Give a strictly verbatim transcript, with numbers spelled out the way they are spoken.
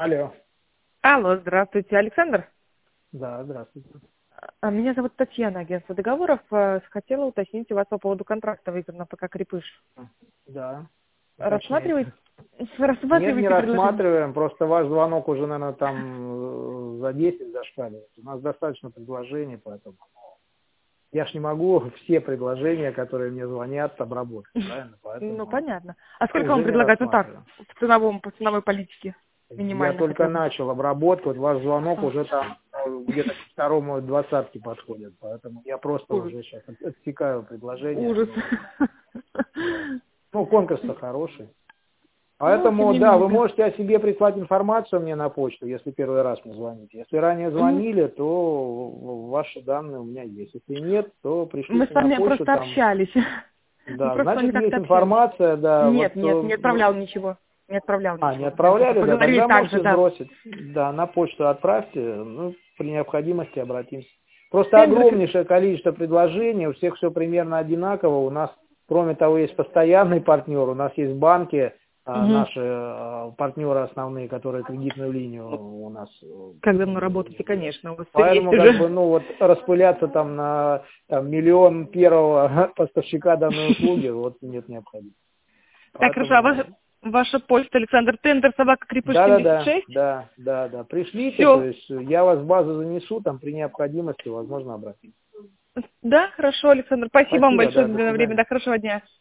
Алло. Алло, здравствуйте, Александр. Да, здравствуйте. А, Меня зовут Татьяна, агентство договоров. Э, Хотела уточнить у вас по поводу контракта в игр на ПК «Крепыш». Да, Рассматриваете, уточняйте. Нет, не рассматриваете предложение? рассматриваем, просто ваш звонок уже, наверное, там э, за десять зашкаливает. У нас достаточно предложений, поэтому я ж не могу все предложения, которые мне звонят, обработать, правильно? Ну, Поэтому понятно. А сколько вам уже не предлагают, ну так, рассматриваем. в ценовом, по ценовой политике? Я Минимально только хотя бы. начал обработку, вот ваш звонок А, уже там э, где-то к второму двадцатке подходит, поэтому я просто Ужас. уже сейчас отсекаю предложения. Ужас. Ну, вот. Ну, конкурс-то хороший. Ну, тем Поэтому, не да, менее, вы да. можете о себе прислать информацию мне на почту, если первый раз мне звоните. Если ранее М, звонили, то ваши данные у меня есть. Если нет, то Мы с пришлите на вами почту просто там. общались. Мы Да, просто с вами значит, как-то есть общались. информация, да, Нет, вот, нет, не э, отправлял ничего. Не отправлял а, не ничего. Мы просто отправляли, да, поговорили тогда так же, можете да. сбросить, да, на почту отправьте, ну, при необходимости обратимся. Просто Тендер. огромнейшее количество предложений, у всех все примерно одинаково, у нас, кроме того, есть постоянный партнер, у нас есть банки, а, Мгм. наши а, партнеры основные, которые кредитную линию у нас. э, Как давно работаете, конечно, у вас все есть Поэтому, как бы, уже. ну, вот распыляться там на там, миллион первого поставщика данной услуги, вот нет необходимости. Так, хорошо, а ваша, Поэтому ваша почта, Александр Тендер, собака Крепыш семьдесят да-да-да, шесть? да, да, да. Пришлите, то Все. есть я вас в базу занесу, там при необходимости, возможно, обратиться. Да, хорошо, Александр. Спасибо вам Спасибо, большое да, до за время. свидания. Да, хорошего дня.